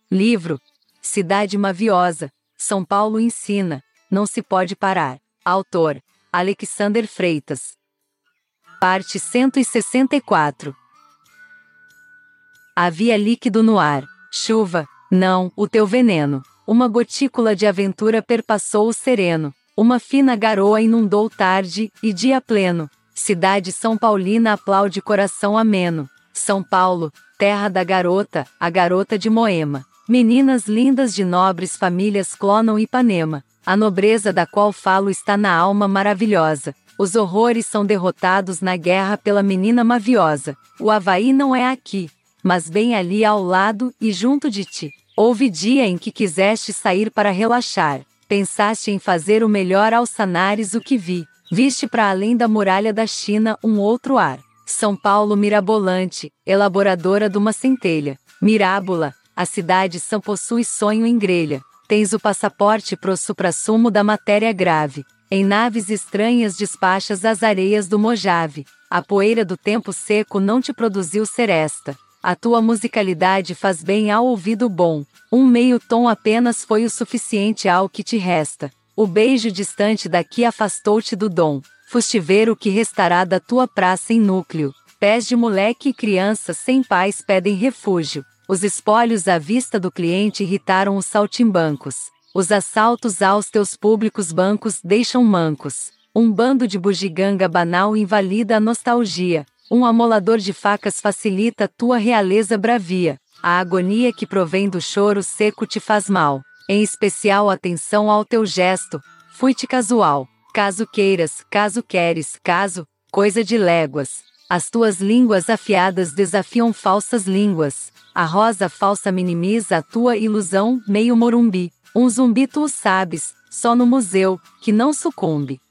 Livro Cidade Maviosa, São Paulo ensina, não se pode parar. Autor Alexander Freitas. Parte 164. Havia líquido no ar. Chuva, não, o teu veneno. Uma gotícula de aventura perpassou o sereno. Uma fina garoa inundou tarde e dia pleno. Cidade São Paulina aplaude coração ameno. São Paulo, terra da garota, a garota de Moema. Meninas lindas de nobres famílias clonam Ipanema. A nobreza da qual falo está na alma maravilhosa. Os horrores são derrotados na guerra pela menina maviosa. O Havaí não é aqui, mas bem ali ao lado e junto de ti. Houve dia em que quiseste sair para relaxar. Pensaste em fazer o melhor ao sanares o que vi. Viste para além da muralha da China um outro ar. São Paulo mirabolante, elaboradora de uma centelha. Mirábola, a cidade são possui sonho em grelha. Tens o passaporte pro suprassumo da matéria grave. Em naves estranhas despachas as areias do Mojave. A poeira do tempo seco não te produziu seresta. A tua musicalidade faz bem ao ouvido bom. Um meio tom apenas foi o suficiente ao que te resta. O beijo distante daqui afastou-te do dom. Foste ver o que restará da tua praça em núcleo. Pés de moleque e criança sem pais pedem refúgio. Os espólios à vista do cliente irritaram os saltimbancos. Os assaltos aos teus públicos bancos deixam mancos. Um bando de bugiganga banal invalida a nostalgia. Um amolador de facas facilita tua realeza bravia. A agonia que provém do choro seco te faz mal. Em especial atenção ao teu gesto. Fui-te casual. Caso queiras, caso queres, caso, coisa de léguas. As tuas línguas afiadas desafiam falsas línguas. A rosa falsa minimiza a tua ilusão, meio morumbi. Um zumbi tu o sabes, só no museu, que não sucumbe.